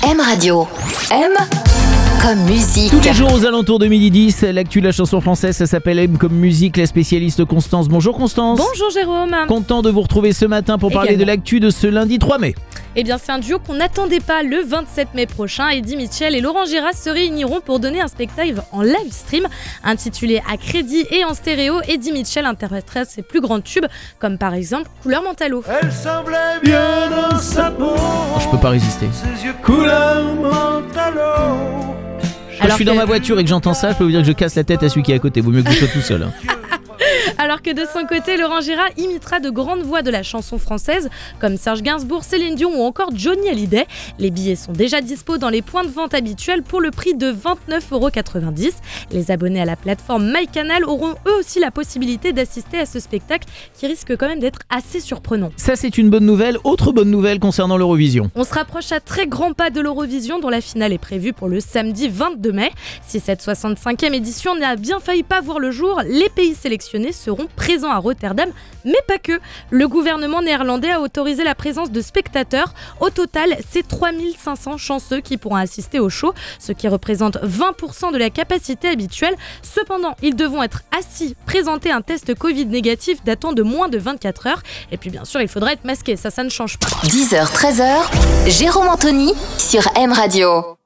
M Radio. M comme musique. Tous les jours aux alentours de 12h10, l'actu de la chanson française, ça s'appelle M comme musique, la spécialiste Constance. Bonjour Constance. Bonjour Jérôme. Content de vous retrouver ce matin pour parler de l'actu de ce lundi 3 mai. Eh bien c'est un duo qu'on n'attendait pas le 27 mai prochain. Eddie Mitchell et Laurent Gérard se réuniront pour donner un spectacle en live stream intitulé À crédit et en stéréo. Eddie Mitchell interprétera ses plus grands tubes comme par exemple Couleur Mentalo. Elle semblait bien dans sa peau. Je peux pas résister. Ses yeux couleur Mentalo. Quand je suis dans ma voiture et que j'entends ça, je peux vous dire que je casse la tête à celui qui est à côté. Vaut mieux que vous soyez tout seul. Alors que de son côté, Laurent Gérard imitera de grandes voix de la chanson française comme Serge Gainsbourg, Céline Dion ou encore Johnny Hallyday. Les billets sont déjà dispo dans les points de vente habituels pour le prix de 29,90 €. Les abonnés à la plateforme MyCanal auront eux aussi la possibilité d'assister à ce spectacle qui risque quand même d'être assez surprenant. Ça c'est une bonne nouvelle. Autre bonne nouvelle concernant l'Eurovision. On se rapproche à très grands pas de l'Eurovision dont la finale est prévue pour le samedi 22 mai. Si cette 65e édition n'a bien failli pas voir le jour, les pays sélectionnés seront présents à Rotterdam, mais pas que. Le gouvernement néerlandais a autorisé la présence de spectateurs. Au total, c'est 3500 chanceux qui pourront assister au show, ce qui représente 20% de la capacité habituelle. Cependant, ils devront être assis, présenter un test Covid négatif datant de moins de 24 heures. Et puis bien sûr, il faudra être masqué, ça ne change pas. 10h, 13h, Jérôme Anthony sur M Radio.